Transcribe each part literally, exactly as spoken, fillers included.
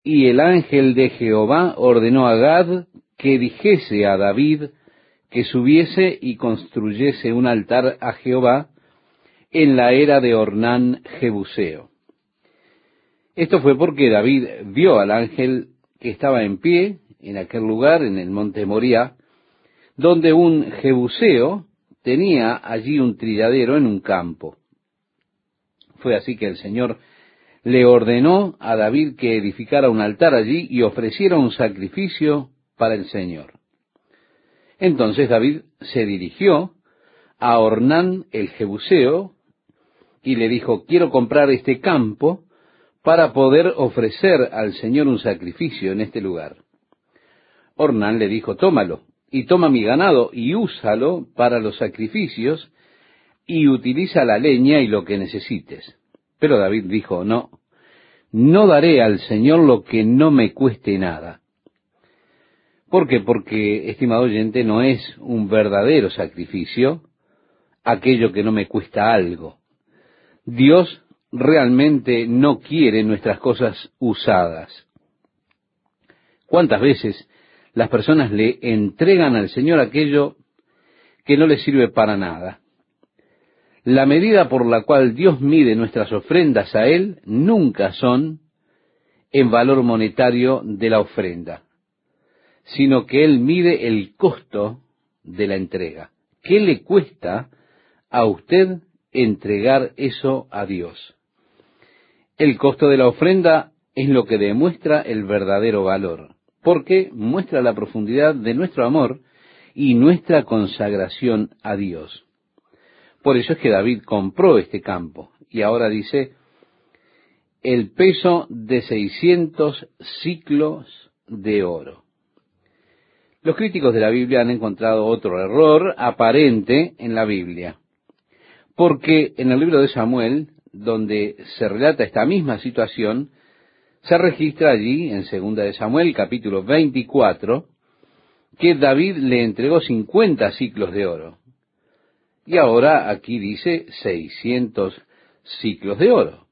Y el ángel de Jehová ordenó a Gad que dijese a David que subiese y construyese un altar a Jehová en la era de Ornán Jebuseo. Esto fue porque David vio al ángel que estaba en pie en aquel lugar, en el monte Moriah, donde un Jebuseo tenía allí un trilladero en un campo. Fue así que el Señor le ordenó a David que edificara un altar allí y ofreciera un sacrificio para el Señor. Entonces David se dirigió a Ornán el Jebuseo y le dijo: quiero comprar este campo para poder ofrecer al Señor un sacrificio en este lugar. Ornán le dijo: tómalo, y toma mi ganado, y úsalo para los sacrificios, y utiliza la leña y lo que necesites. Pero David dijo: no, no daré al Señor lo que no me cueste nada. ¿Por qué? Porque, estimado oyente, no es un verdadero sacrificio aquello que no me cuesta algo. Dios realmente no quiere nuestras cosas usadas. ¿Cuántas veces las personas le entregan al Señor aquello que no le sirve para nada? La medida por la cual Dios mide nuestras ofrendas a Él nunca son en valor monetario de la ofrenda, sino que Él mide el costo de la entrega. ¿Qué le cuesta a usted entregar eso a Dios? El costo de la ofrenda es lo que demuestra el verdadero valor, porque muestra la profundidad de nuestro amor y nuestra consagración a Dios. Por eso es que David compró este campo, y ahora dice, el peso de seiscientos siclos de oro. Los críticos de la Biblia han encontrado otro error aparente en la Biblia, porque en el libro de Samuel, donde se relata esta misma situación, se registra allí, en segunda de Samuel, capítulo veinticuatro, que David le entregó cincuenta siclos de oro. Y ahora aquí dice seiscientos siclos de oro.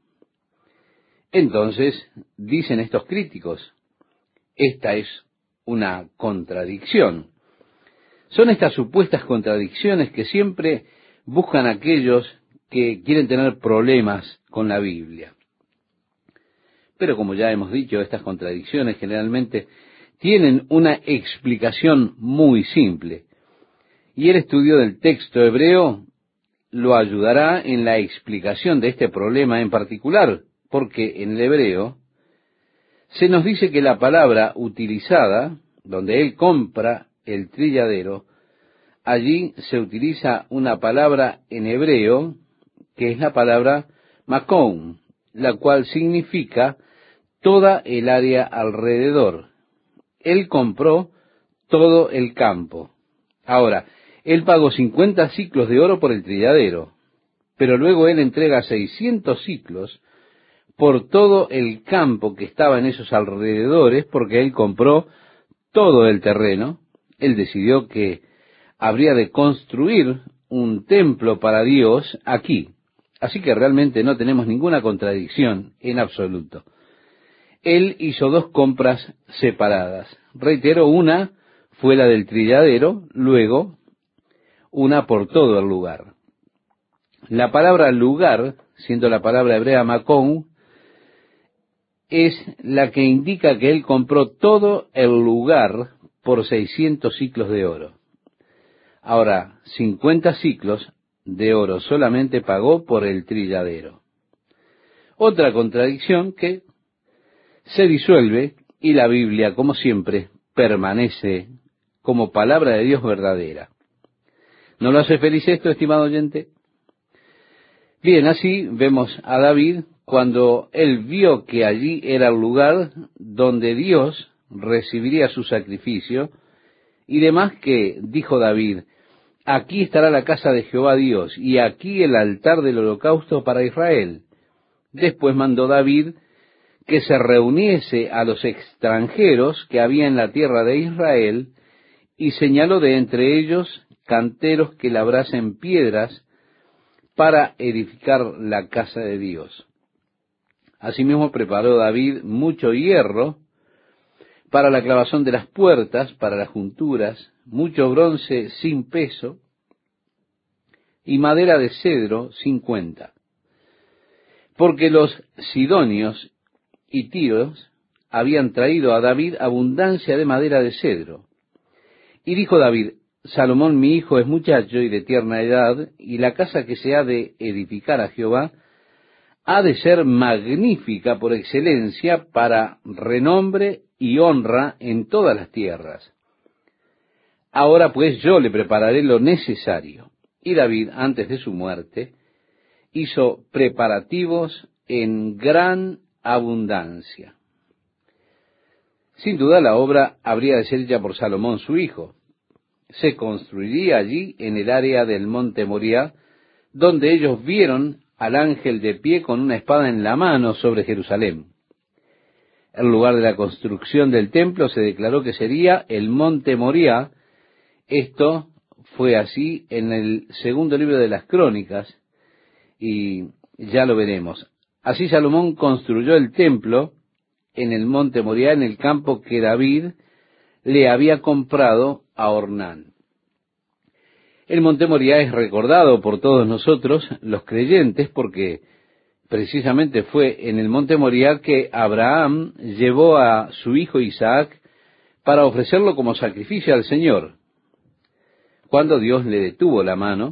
Entonces, dicen estos críticos, esta es una contradicción. Son estas supuestas contradicciones que siempre buscan aquellos que quieren tener problemas con la Biblia. Pero como ya hemos dicho, estas contradicciones generalmente tienen una explicación muy simple. Y el estudio del texto hebreo lo ayudará en la explicación de este problema en particular, porque en el hebreo se nos dice que la palabra utilizada, donde él compra el trilladero, allí se utiliza una palabra en hebreo, que es la palabra macón, la cual significa toda el área alrededor. Él compró todo el campo. Ahora, él pagó cincuenta siclos de oro por el trilladero, pero luego él entrega seiscientos siclos por todo el campo que estaba en esos alrededores, porque él compró todo el terreno. Él decidió que habría de construir un templo para Dios aquí. Así que realmente no tenemos ninguna contradicción en absoluto. Él hizo dos compras separadas. Reitero, una fue la del trilladero, luego una por todo el lugar. La palabra lugar, siendo la palabra hebrea macón, es la que indica que él compró todo el lugar por seiscientos siclos de oro. Ahora, cincuenta siclos de oro solamente pagó por el trilladero. Otra contradicción que se disuelve y la Biblia, como siempre, permanece como palabra de Dios verdadera. ¿No lo hace feliz esto, estimado oyente? Bien, así vemos a David cuando él vio que allí era el lugar donde Dios recibiría su sacrificio, y demás que dijo David, aquí estará la casa de Jehová Dios, y aquí el altar del holocausto para Israel. Después mandó David que se reuniese a los extranjeros que había en la tierra de Israel, y señaló de entre ellos canteros que labrasen piedras para edificar la casa de Dios. Asimismo preparó David mucho hierro para la clavazón de las puertas, para las junturas, mucho bronce sin peso, y madera de cedro sin cuenta. Porque los sidonios y tiros habían traído a David abundancia de madera de cedro. Y dijo David: Salomón mi hijo es muchacho y de tierna edad, y la casa que se ha de edificar a Jehová ha de ser magnífica por excelencia, para renombre y honra en todas las tierras. Ahora pues yo le prepararé lo necesario. Y David, antes de su muerte, hizo preparativos en gran abundancia. Sin duda la obra habría de ser hecha por Salomón su hijo. Se construiría allí en el área del monte Moriah, donde ellos vieron al ángel de pie con una espada en la mano sobre Jerusalén. El lugar de la construcción del templo se declaró que sería el monte Moriah. Esto fue así en el segundo libro de las Crónicas, y ya lo veremos. Así Salomón construyó el templo en el monte Moriah, en el campo que David le había comprado a Ornán. El monte Moriah es recordado por todos nosotros, los creyentes, porque precisamente fue en el monte Moriah que Abraham llevó a su hijo Isaac para ofrecerlo como sacrificio al Señor, cuando Dios le detuvo la mano.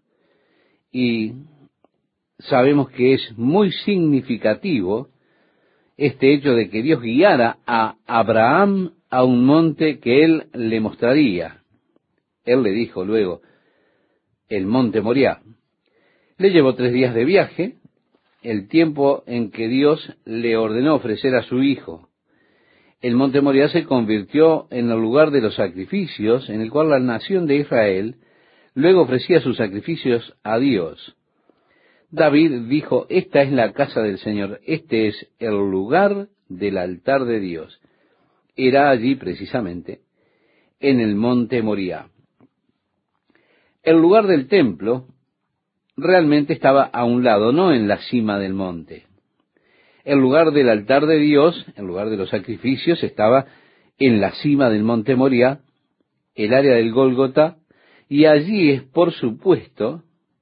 Y sabemos que es muy significativo este hecho de que Dios guiara a Abraham a un monte que él le mostraría. Él le dijo luego, el monte Moriah. Le llevó tres días de viaje, el tiempo en que Dios le ordenó ofrecer a su hijo. El monte Moriah se convirtió en el lugar de los sacrificios, en el cual la nación de Israel luego ofrecía sus sacrificios a Dios. David dijo: esta es la casa del Señor, este es el lugar del altar de Dios. Era allí precisamente, en el monte Moriah. El lugar del templo realmente estaba a un lado, no en la cima del monte. El lugar del altar de Dios, el lugar de los sacrificios, estaba en la cima del monte Moriah, el área del Gólgota, y allí es, por supuesto,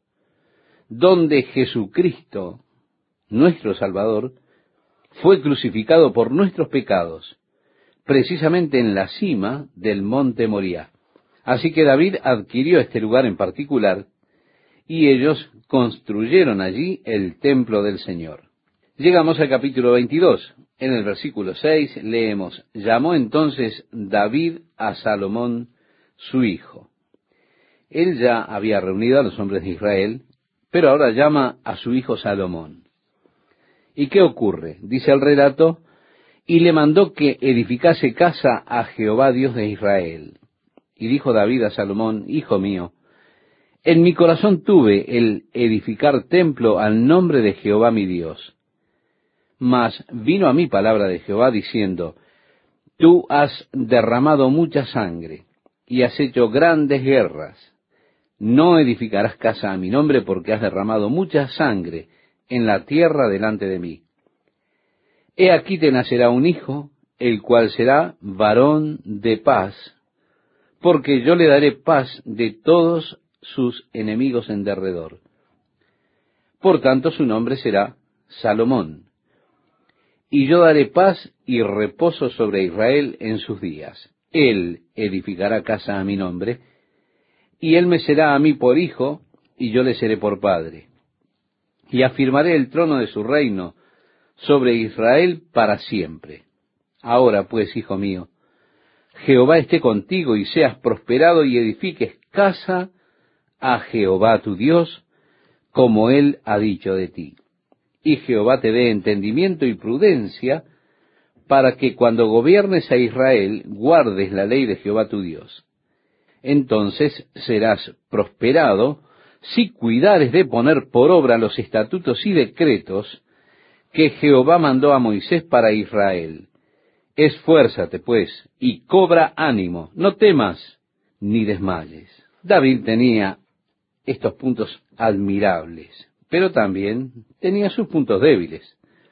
donde Jesucristo, nuestro Salvador, fue crucificado por nuestros pecados, precisamente en la cima del monte Moriah. Así que David adquirió este lugar en particular, y ellos construyeron allí el templo del Señor. Llegamos al capítulo veintidós. En el versículo seis leemos: llamó entonces David a Salomón su hijo. Él ya había reunido a los hombres de Israel, pero ahora llama a su hijo Salomón. ¿Y qué ocurre? Dice el relato: y le mandó que edificase casa a Jehová Dios de Israel. Y dijo David a Salomón: hijo mío, en mi corazón tuve el edificar templo al nombre de Jehová mi Dios. Mas vino a mí palabra de Jehová diciendo: tú has derramado mucha sangre y has hecho grandes guerras. No edificarás casa a mi nombre, porque has derramado mucha sangre en la tierra delante de mí. He aquí te nacerá un hijo, el cual será varón de paz, porque yo le daré paz de todos sus enemigos en derredor. Por tanto su nombre será Salomón. Y yo daré paz y reposo sobre Israel en sus días. Él edificará casa a mi nombre, y él me será a mí por hijo, y yo le seré por padre. Y afirmaré el trono de su reino sobre Israel para siempre. Ahora pues, hijo mío, Jehová esté contigo, y seas prosperado, y edifiques casa a Jehová tu Dios, como él ha dicho de ti. Y Jehová te dé entendimiento y prudencia, para que cuando gobiernes a Israel, guardes la ley de Jehová tu Dios. Entonces serás prosperado, si cuidares de poner por obra los estatutos y decretos que Jehová mandó a Moisés para Israel. Esfuérzate, pues, y cobra ánimo, no temas ni desmayes. David tenía estos puntos admirables, pero también tenía sus puntos débiles.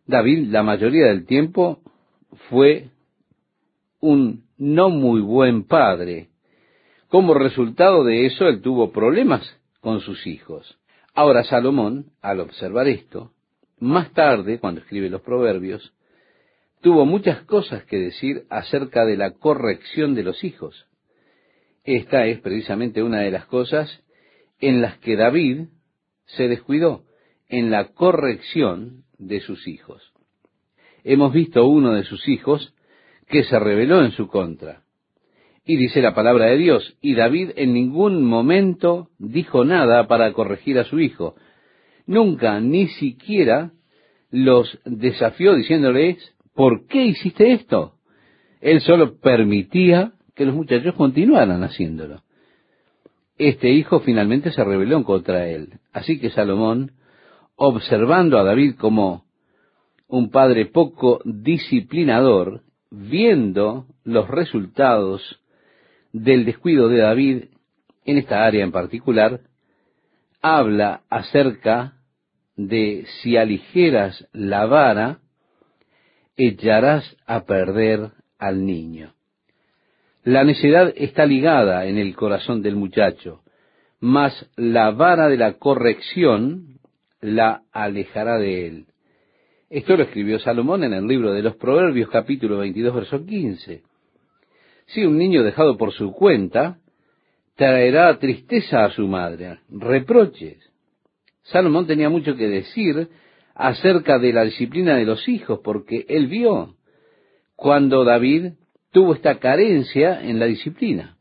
David, la mayoría del tiempo, fue un no muy buen padre. Como resultado de eso, él tuvo problemas con sus hijos. Ahora Salomón, al observar esto, más tarde, cuando escribe los Proverbios, tuvo muchas cosas que decir acerca de la corrección de los hijos. Esta es precisamente una de las cosas en las que David se descuidó, en la corrección de sus hijos. Hemos visto uno de sus hijos que se rebeló en su contra. Y dice la palabra de Dios, y David en ningún momento dijo nada para corregir a su hijo. Nunca, ni siquiera los desafió diciéndoles, ¿por qué hiciste esto? Él solo permitía que los muchachos continuaran haciéndolo. Este hijo finalmente se rebeló contra él. Así que Salomón, observando a David como un padre poco disciplinador, viendo los resultados del descuido de David en esta área en particular, habla acerca de si aligeras la vara, echarás a perder al niño. La necedad está ligada en el corazón del muchacho, mas la vara de la corrección la alejará de él. Esto lo escribió Salomón en el libro de los Proverbios, capítulo veintidós, verso quince. Si un niño dejado por su cuenta traerá tristeza a su madre, reproches. Salomón tenía mucho que decir acerca de la disciplina de los hijos, porque él vio cuando David tuvo esta carencia en la disciplina.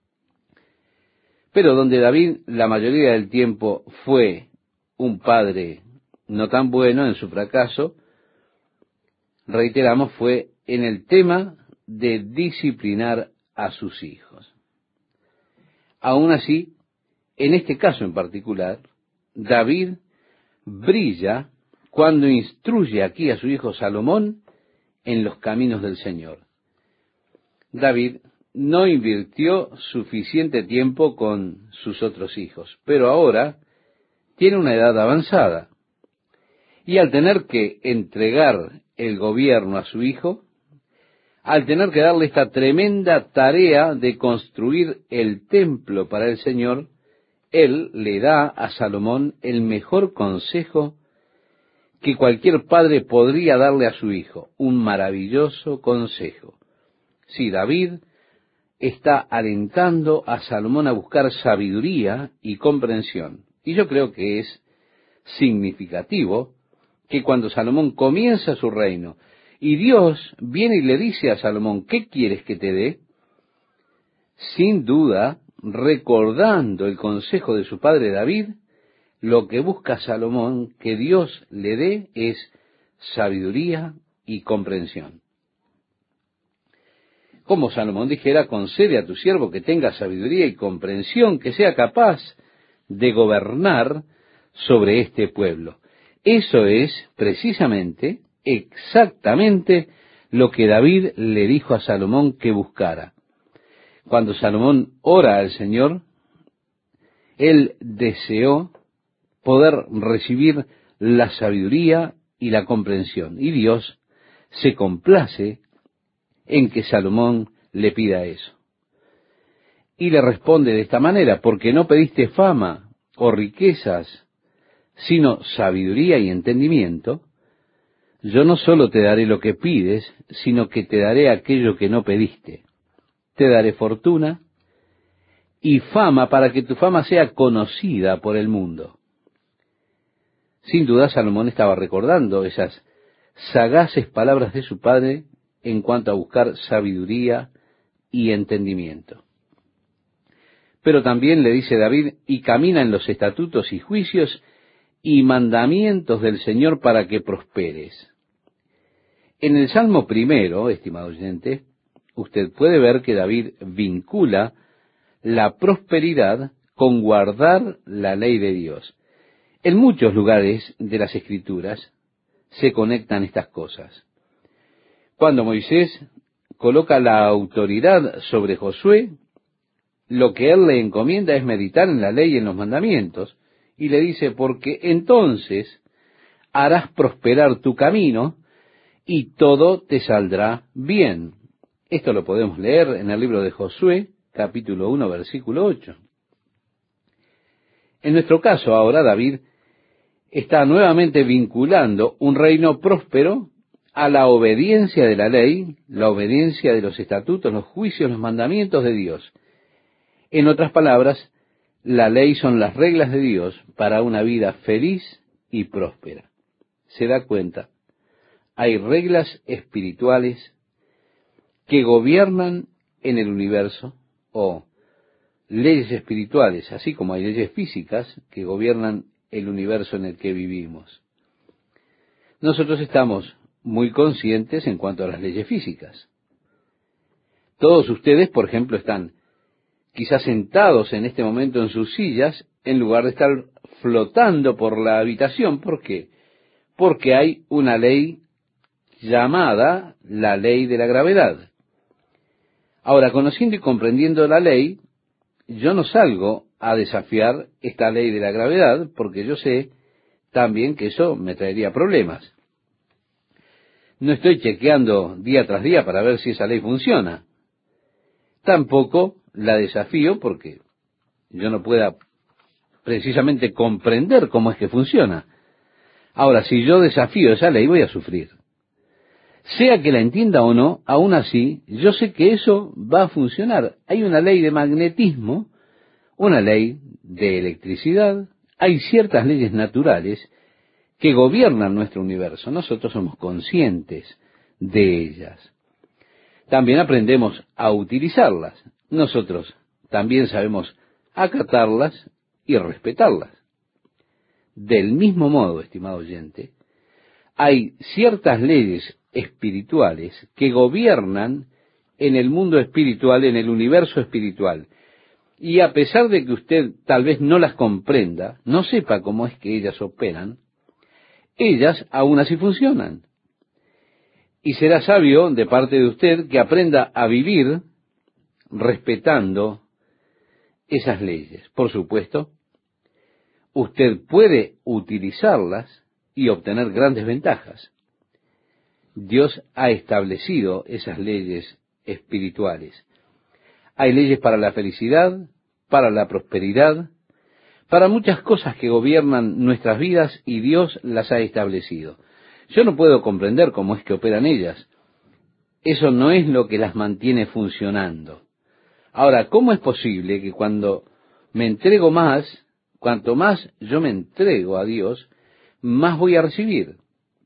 Pero donde David la mayoría del tiempo fue un padre no tan bueno en su fracaso, reiteramos, fue en el tema de disciplinar a sus hijos. Aún así, en este caso en particular, David brilla cuando instruye aquí a su hijo Salomón en los caminos del Señor. David no invirtió suficiente tiempo con sus otros hijos, pero ahora tiene una edad avanzada. Y al tener que entregar el gobierno a su hijo, al tener que darle esta tremenda tarea de construir el templo para el Señor, él le da a Salomón el mejor consejo que cualquier padre podría darle a su hijo, un maravilloso consejo. Sí, David está alentando a Salomón a buscar sabiduría y comprensión. Y yo creo que es significativo que cuando Salomón comienza su reino y Dios viene y le dice a Salomón, ¿qué quieres que te dé? Sin duda, recordando el consejo de su padre David, lo que busca Salomón que Dios le dé es sabiduría y comprensión. Como Salomón dijera, concede a tu siervo que tenga sabiduría y comprensión, que sea capaz de gobernar sobre este pueblo. Eso es precisamente, exactamente lo que David le dijo a Salomón que buscara. Cuando Salomón ora al Señor, él deseó poder recibir la sabiduría y la comprensión. Y Dios se complace en que Salomón le pida eso. Y le responde de esta manera, porque no pediste fama o riquezas, sino sabiduría y entendimiento, yo no solo te daré lo que pides, sino que te daré aquello que no pediste. Te daré fortuna y fama para que tu fama sea conocida por el mundo. Sin duda, Salomón estaba recordando esas sagaces palabras de su padre en cuanto a buscar sabiduría y entendimiento. Pero también le dice David, y camina en los estatutos y juicios y mandamientos del Señor para que prosperes. En el Salmo primero, estimado oyente, usted puede ver que David vincula la prosperidad con guardar la ley de Dios. En muchos lugares de las Escrituras se conectan estas cosas. Cuando Moisés coloca la autoridad sobre Josué, lo que él le encomienda es meditar en la ley y en los mandamientos, y le dice, porque entonces harás prosperar tu camino y todo te saldrá bien. Esto lo podemos leer en el libro de Josué, capítulo uno, versículo ocho. En nuestro caso ahora, David está nuevamente vinculando un reino próspero a la obediencia de la ley, la obediencia de los estatutos, los juicios, los mandamientos de Dios. En otras palabras, la ley son las reglas de Dios para una vida feliz y próspera. ¿Se da cuenta? Hay reglas espirituales que gobiernan en el universo, o leyes espirituales, así como hay leyes físicas que gobiernan el universo en el que vivimos. Nosotros estamos muy conscientes en cuanto a las leyes físicas. Todos ustedes, por ejemplo, están quizás sentados en este momento en sus sillas, en lugar de estar flotando por la habitación. ¿Por qué? Porque hay una ley llamada la ley de la gravedad. Ahora, conociendo y comprendiendo la ley, yo no salgo a desafiar esta ley de la gravedad, porque yo sé también que eso me traería problemas. No estoy chequeando día tras día para ver si esa ley funciona. Tampoco la desafío porque yo no pueda precisamente comprender cómo es que funciona. Ahora, si yo desafío esa ley, voy a sufrir. Sea que la entienda o no, aún así, yo sé que eso va a funcionar. Hay una ley de magnetismo, una ley de electricidad, hay ciertas leyes naturales que gobiernan nuestro universo. Nosotros somos conscientes de ellas. También aprendemos a utilizarlas. Nosotros también sabemos acatarlas y respetarlas. Del mismo modo, estimado oyente, hay ciertas leyes espirituales que gobiernan en el mundo espiritual, en el universo espiritual. Y a pesar de que usted tal vez no las comprenda, no sepa cómo es que ellas operan, ellas aún así funcionan. Y será sabio de parte de usted que aprenda a vivir respetando esas leyes. Por supuesto, usted puede utilizarlas y obtener grandes ventajas. Dios ha establecido esas leyes espirituales. Hay leyes para la felicidad, para la prosperidad, para muchas cosas que gobiernan nuestras vidas y Dios las ha establecido. Yo no puedo comprender cómo es que operan ellas. Eso no es lo que las mantiene funcionando. Ahora, ¿cómo es posible que cuando me entrego más, cuanto más yo me entrego a Dios, más voy a recibir?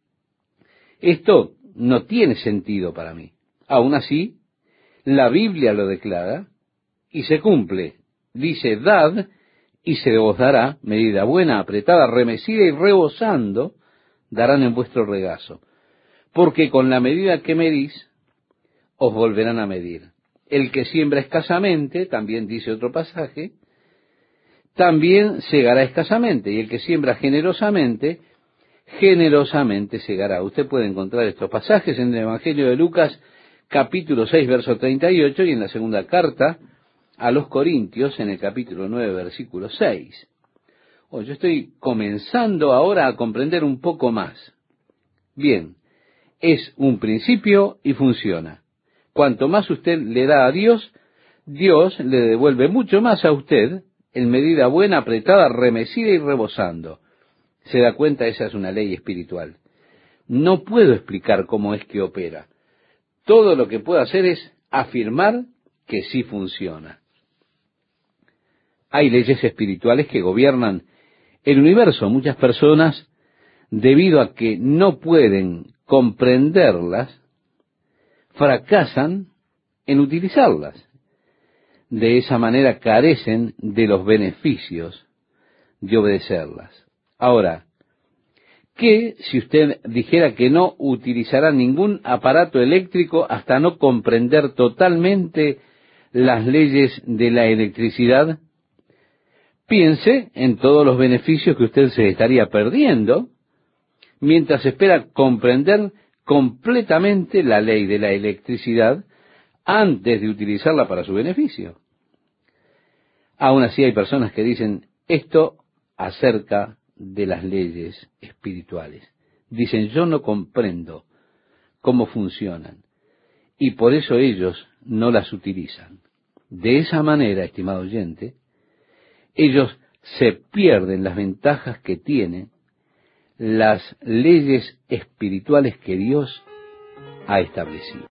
Esto no tiene sentido para mí. Aún así, la Biblia lo declara y se cumple. Dice, dad y se os dará, medida buena, apretada, remecida y rebosando, darán en vuestro regazo. Porque con la medida que medís, os volverán a medir. El que siembra escasamente, también dice otro pasaje, también segará escasamente. Y el que siembra generosamente, generosamente segará. Usted puede encontrar estos pasajes en el Evangelio de Lucas, capítulo seis, verso treinta y ocho, y en la segunda carta a los Corintios, en el capítulo nueve, versículo seis. Oh, yo estoy comenzando ahora a comprender un poco más. Bien, es un principio y funciona. Cuanto más usted le da a Dios, Dios le devuelve mucho más a usted en medida buena, apretada, remecida y rebosando. ¿Se da cuenta? Esa es una ley espiritual. No puedo explicar cómo es que opera. Todo lo que puedo hacer es afirmar que sí funciona. Hay leyes espirituales que gobiernan el universo. Muchas personas, debido a que no pueden comprenderlas, fracasan en utilizarlas. De esa manera carecen de los beneficios de obedecerlas. Ahora, ¿qué si usted dijera que no utilizará ningún aparato eléctrico hasta no comprender totalmente las leyes de la electricidad? Piense en todos los beneficios que usted se estaría perdiendo mientras espera comprender completamente la ley de la electricidad antes de utilizarla para su beneficio. Aún así hay personas que dicen esto acerca de las leyes espirituales. Dicen, yo no comprendo cómo funcionan, y por eso ellos no las utilizan. De esa manera, estimado oyente, ellos se pierden las ventajas que tienen las leyes espirituales que Dios ha establecido.